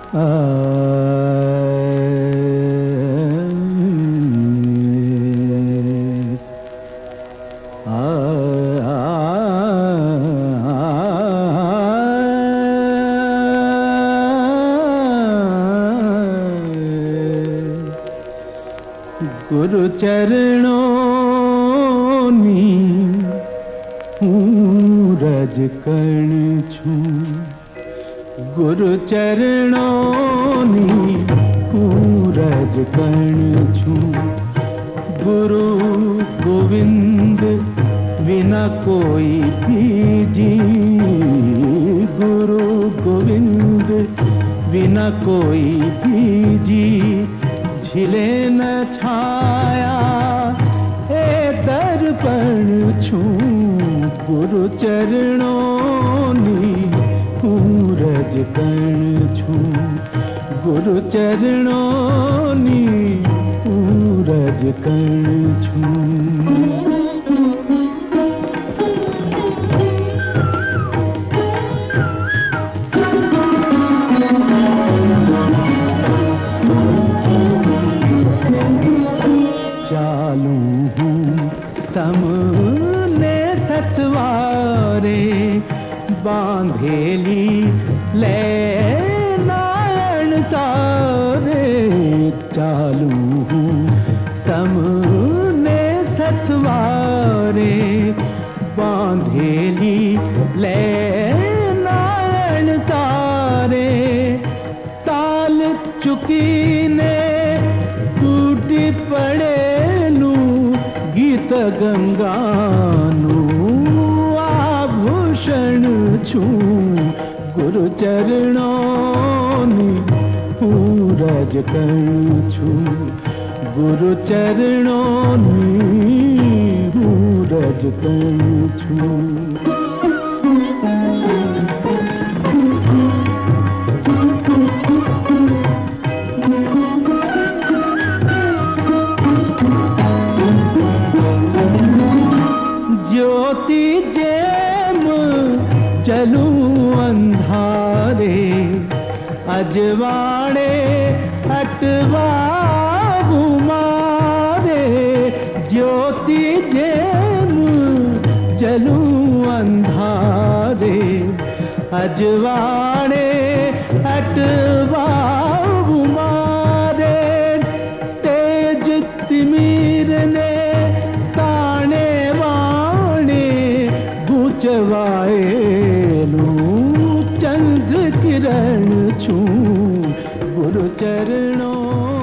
गुरु चरणों नी रज कण छू, गुरु चरणों नी रज कण छू। गुरु गोविंद बिना कोई भीजी, गुरु गोविंद बिना कोई भीजी। झिले न छाया ए दर्पण छू, गुरु चरणों नी रज कण छू। गुरु चरणों नी रज कण छू। चालू हूँ सामने सतवारे, बांधेली ले नारायण सारे। चालू हूँ सामने सतवारे, बांधेली ले नारायण सारे। ताल चुकी ने टूटी पड़े गीत गंगानु आभूषण छू। गुरु चरणों नी रज कण छू, गुरु चरणों नी रज कण छू। ज्योति जेम चलूं अंधारे, अजवाड़े अटवा घुमारे। ज्योति जेम चलूं अंधारे, अजवाड़े अटवा घुमारे। तेज तिमिर ने ताने चवाएलू चंद्र किरण छू। गुरु चरणों